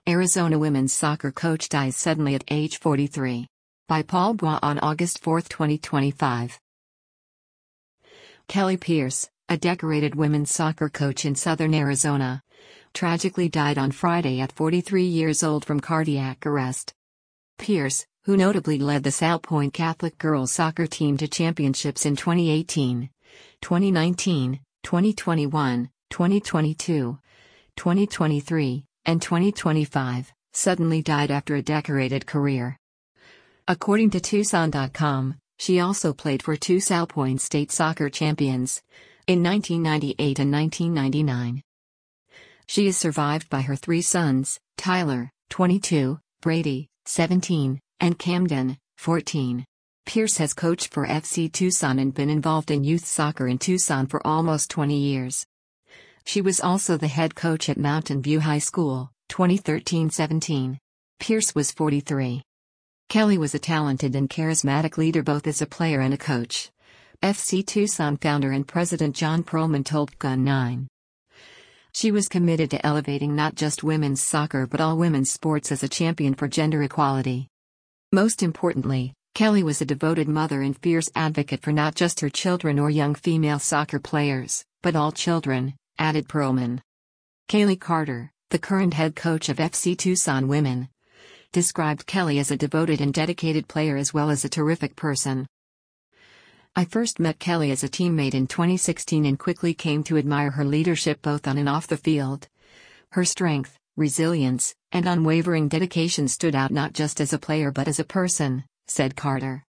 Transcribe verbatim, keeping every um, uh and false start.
Arizona women's soccer coach dies suddenly at age forty-three. By Paul Bois on August fourth, twenty twenty-five. Kelly Pierce, a decorated women's soccer coach in southern Arizona, tragically died on Friday at forty-three years old from cardiac arrest. Pierce, who notably led the Salpointe Catholic girls soccer team to championships in twenty eighteen, twenty nineteen, twenty twenty-one, twenty twenty-two, twenty twenty-three, and twenty twenty-five, suddenly died after a decorated career. According to Tucson dot com, she also played for two Salpointe State soccer champions in nineteen ninety-eight and nineteen ninety-nine. She is survived by her three sons, Tyler, twenty-two, Brady, seventeen, and Camden, fourteen. Pierce has coached for F C Tucson and been involved in youth soccer in Tucson for almost twenty years. She was also the head coach at Mountain View High School, twenty thirteen seventeen. Pierce was forty-three. Kelly was a talented and charismatic leader both as a player and a coach. F C Tucson founder and president John Perlman told Gun nine. She was committed to elevating not just women's soccer but all women's sports as a champion for gender equality. Most importantly, Kelly was a devoted mother and fierce advocate for not just her children or young female soccer players, but all children, added Perlman. Kaylee Carter, the current head coach of F C Tucson Women, described Kelly as a devoted and dedicated player as well as a terrific person. I first met Kelly as a teammate in twenty sixteen and quickly came to admire her leadership both on and off the field. Her strength, resilience, and unwavering dedication stood out not just as a player but as a person, said Carter.